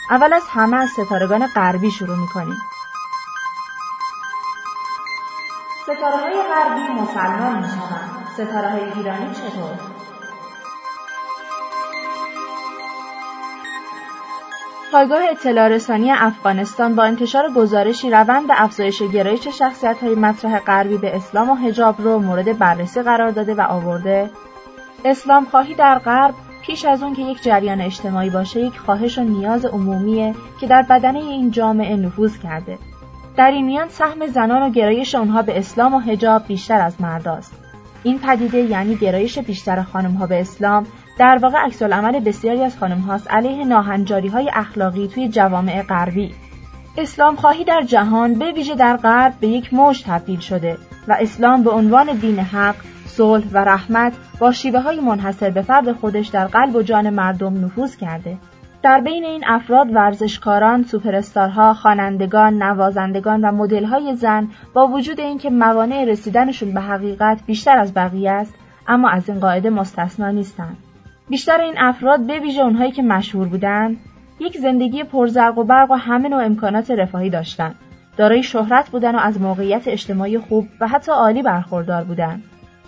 اول از همه از ستارگان غربی شروع می‌کنیم. ستاره‌های غربی مسلمان می‌شوند. ستاره‌های ایرانی چطور؟ پایگاه اطلاع رسانی افغانستان با انتشار گزارشی روند افزایش گرایش شخصیت‌های مطرح غربی به اسلام و حجاب رو مورد بررسی قرار داده و آورده اسلام خواهی در غرب پیش از اون که یک جریان اجتماعی باشه یک خواهش و نیاز عمومیه که در بدنه این جامعه نفوذ کرده. در این میان سهم زنان و گرایش اونها به اسلام و حجاب بیشتر از مرداست. این پدیده یعنی گرایش بیشتر خانم‌ها به اسلام در واقع عکس‌العمل بسیاری از خانم‌هاست علیه ناهنجاری‌های اخلاقی توی جوامع غربی. اسلام خواهی در جهان به ویژه در غرب به یک موج تبدیل شده و اسلام به عنوان دین حق، صلح و رحمت با شیوه‌های منحصر به فرد خودش در قلب و جان مردم نفوذ کرده. در بین این افراد ورزشکاران، سوپراستارها، خوانندگان، نوازندگان و مدل‌های زن با وجود اینکه موانع رسیدنشون به حقیقت بیشتر از بقیه است، اما از این قاعده مستثنا نیستند. بیشتر این افراد به ویژه اونهایی که مشهور بودند، یک زندگی پرزرق و برق و همه نوع امکانات رفاهی داشتند. دارای شهرت بودند و از موقعیت اجتماعی خوب و حتی عالی برخوردار بودند.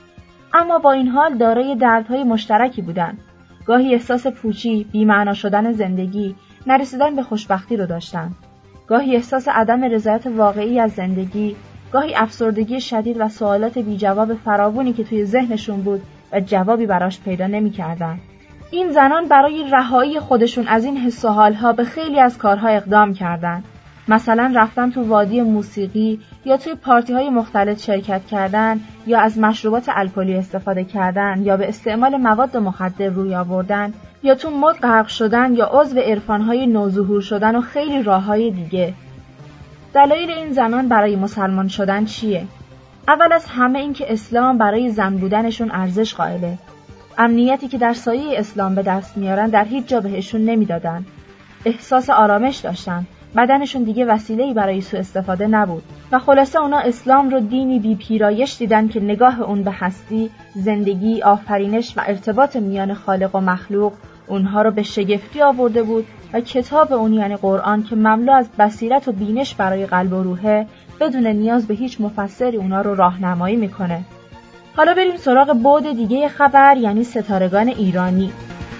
اما با این حال دارای دردهای مشترکی بودند. گاهی احساس پوچی، بی‌معنا شدن زندگی، نرسیدن به خوشبختی رو داشتند. گاهی احساس عدم رضایت واقعی از زندگی، گاهی افسردگی شدید و سوالات بی جواب فراوانی که توی ذهنشون بود و جوابی براش پیدا نمی‌کردن. این زنان برای رهایی خودشون از این حس و حال‌ها به خیلی از کارها اقدام کردند. مثلا رفتن تو وادی موسیقی یا توی پارتی‌های مختلط شرکت کردن یا از مشروبات الکلی استفاده کردن یا به استعمال مواد مخدر روی آوردن یا تو مد غرق شدن یا عضو عرفان‌های نوظهور شدن و خیلی راه‌های دیگه. دلایل این زنان برای مسلمان شدن چیه؟ اول از همه این که اسلام برای زن بودنشون ارزش قائله. امنیتی که در سایه اسلام به دست میارن در هیچ جا بهشون نمیدادن. احساس آرامش داشتن. بدنشون دیگه وسیله‌ای برای سوء استفاده نبود و خلاصه اونا اسلام رو دینی بی پیرایش دیدن که نگاه اون به هستی، زندگی، آفرینش و ارتباط میان خالق و مخلوق اونها رو به شگفتی آورده بود و کتاب اون یعنی قرآن که مملو از بصیرت و بینش برای قلب و روحه بدون نیاز به هیچ مفسری اونا رو راهنمایی میکنه. حالا بریم سراغ بعد دیگه خبر یعنی ستارگان ایرانی.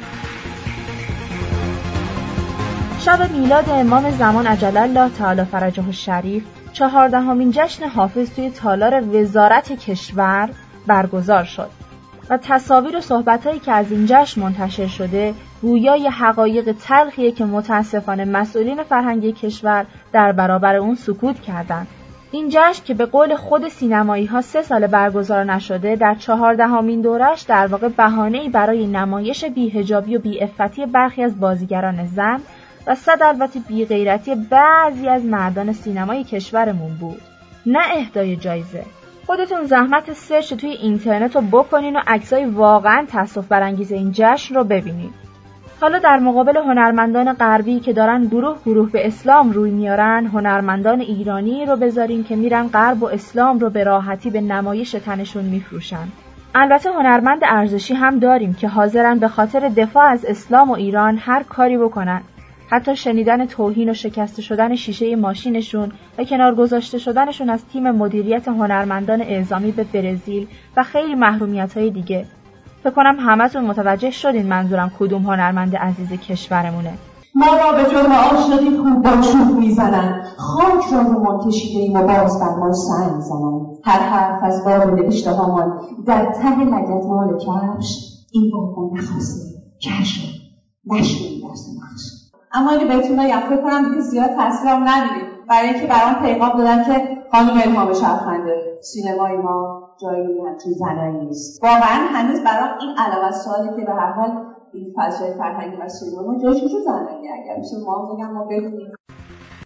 شب میلاد امام زمان عجل الله تعالی فرجه الشریف 14مین جشن حافظ توی تالار وزارت کشور برگزار شد و تصاویر و صحبتایی که از این جشن منتشر شده گویای حقایق تلخیه که متاسفانه مسئولین فرهنگی کشور در برابر اون سکوت کردند. این جشن که به قول خود سینمایی‌ها 3 سال برگزار نشده در 14مین دورش در واقع بهانه‌ای برای نمایش بی‌حجابی و بی‌عفتی برخی از بازیگران زن و البته بی‌غیرتی بعضی از مردان سینمای کشورمون بود. نه اهدای جایزه. خودتون زحمت سرچ توی اینترنت رو بکنین و عکسای واقعاً تأسف برانگیز این جشن رو ببینید. حالا در مقابل هنرمندان غربی که دارن گروه به اسلام روی میارن، هنرمندان ایرانی رو بذارین که میرن غرب و اسلام رو به راحتی به نمایش تنشون میفروشن. البته هنرمند ارزشی هم داریم که حاضرن به خاطر دفاع از اسلام و ایران هر کاری بکنن. حتی شنیدن توهین و شکسته شدن شیشه ماشینشون و کنار گذاشته شدنشون از تیم مدیریت هنرمندان اعزامی به برزیل و خیلی محرومیت‌های دیگه. فکر کنم همتون متوجه شدین منظورم کدوم هنرمند عزیز کشورمونه. ما را به جرم عاشقی خوب با چوب میزنن، خاک را رو ما کشیده‌ایم و باز بر ما سنگ زنن. هر حرف از باب نوشته هامان در ته لگد مال کفش، این بابا نخواسته کشف نشونی درس نخش. اما اگه بهتون بگم فکر کنم دیگه زیاد تاثیرم ندیدید، برای اینکه برام پیغام دادن که خانم الهام شفخنده سینمای ما جایی همچین زنایی نیست. واقعا هنوز برام این علاوه سوالی که به هر حال این فضای فرهنگی و سینما جایش میشه زنایی، اگر میشه ما بگم ما بدونیم.